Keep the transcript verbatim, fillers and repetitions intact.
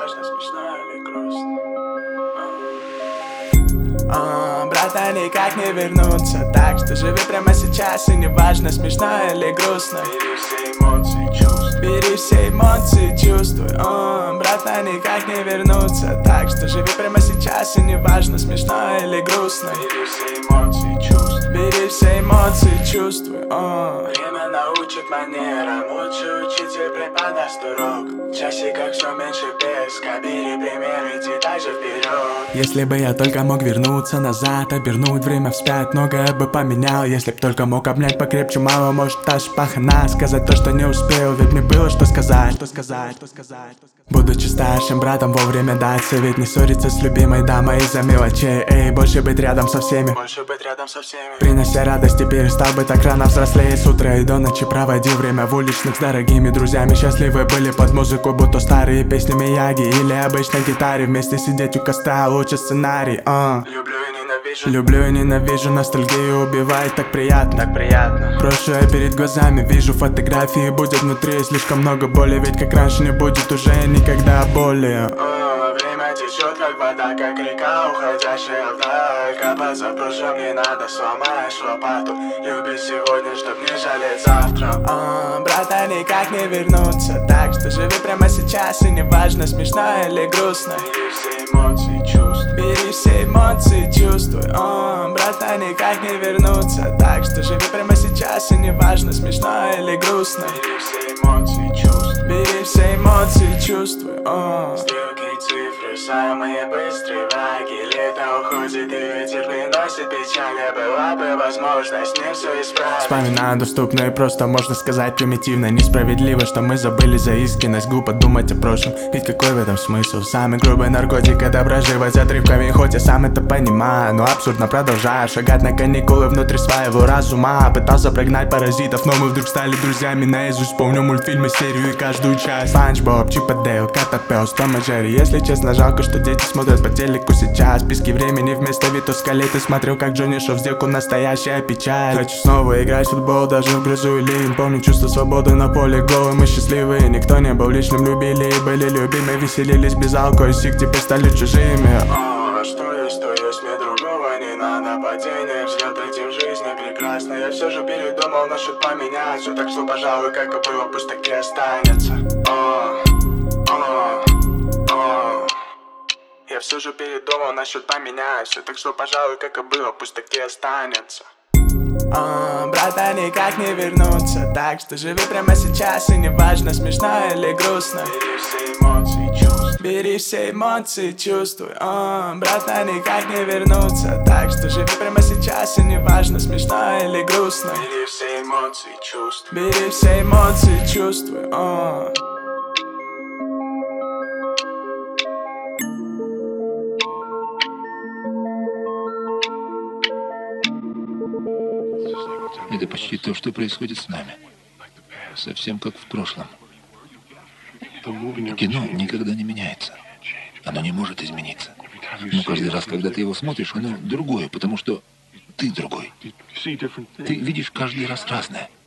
важно, смешно или грустно. А, брата никак не вернуться, так что живи прямо сейчас, и не важно, смешно или грустно. Бери все эмоции, чувствуй. Бери все эмоции, чувствуй. А, брата никак не вернуться, так что живи прямо сейчас, и не важно, смешно или грустно. Бери все эмоции, чувствуй. Бери все эмоции, чувствуй. А. Время научит манерам, лучший учитель преподаст урок. В часиках все меньше песка, бери пример, иди дальше вперед. Если бы я только мог вернуться назад, обернуть время вспять, многое бы поменял. Если б только мог обнять покрепче маму, может аж пахана. Сказать то, что не успел, ведь мне было что сказать, что сказать, что сказать. Будучи старшим братом, вовремя дать совет, не ссориться с любимой дамой из-за мелочей. Эй, больше быть рядом со всеми, больше быть рядом со всеми. Принося радость, теперь стал бы так рано взрослее. С утра и до ночи проводил время в уличных с дорогими друзьями. Счастливы были под музыку, будто старые песни Мияги или обычной гитаре. Вместе сидеть у костра, лучше сценарий. uh. Люблю и ненавижу, люблю и ненавижу, ностальгию убивает, так приятно, так приятно. Прошлое перед глазами, вижу фотографии, будет внутри слишком много боли. Ведь как раньше не будет уже никогда более. uh, Время течет как вода, как река, уходящая вдаль. Копаться в прошлом не надо, сломаешь лопату. Люби сегодня, чтоб не жалеть завтра. uh, Брата никак не вернуться, так что живи прямо сейчас, и не важно, смешно или грустно. Бери все эмоции, чувствуй. Бери все эмоции, чувствуй. uh, Брата никак не вернуться, так что живи прямо сейчас, и не важно, смешно или грустно. Бери все эмоции, чувствуй. Бери все эмоции, чувствуй. uh. Стрелки и цифры, самые быстрые враги. Лето уходит, и ветер приносит печаль. Была бы возможность мне все исправить. Вспоминаю доступно и просто, можно сказать, примитивно. Несправедливо, что мы забыли за искренность. Глупо думать о прошлом, ведь какой в этом смысл? Самый грубый наркотик — это проживать отрывками. Хоть я сам это понимаю, но абсурдно продолжаю шагать на каникулы внутри своего разума. Пытался прогнать паразитов, но мы вдруг стали друзьями. Наизусть помню мультфильмы, серию и каждую часть. Спанч Боб, Чип и Дейл, Котопес, Том и Джерри. Если честно, жалко, что дети смотрят по телеку сейчас. Списки времени вместо Вито Скалеты. Смотрел, как Джонни Шоу сделку, настоящая печаль. Хочу снова играть в футбол, даже в грозу и ливень. Помню чувство свободы на поле голым и счастливые. Никто не был лишним, любили и были любимы. Веселились без алкоголя, сик теперь стали чужими. А что есть, то есть, мне другого не надо. Падение, взлет, эти в жизни прекрасно. Я все же передумал насчет поменять. Все так, что, пожалуй, как и было, пусть таки останется. О, о, о. Я все же передумал насчет поменять. Все так, что, пожалуй, как и было, пусть таки останется. Uh, брата никак не вернуться, так что живи прямо сейчас, и не важно, смешно или грустно. Бери все эмоции, чувствуй. Бери все эмоции, чувствуй. uh, Брата никак не вернуться, так что живи прямо сейчас, и не важно, смешно или грустно. Бери все эмоции, чувствуй. Бери все эмоции, чувствуй. uh. Это почти то, что происходит с нами. Совсем как в прошлом. Кино никогда не меняется. Оно не может измениться. Но каждый раз, когда ты его смотришь, оно другое, потому что ты другой. Ты видишь каждый раз разное.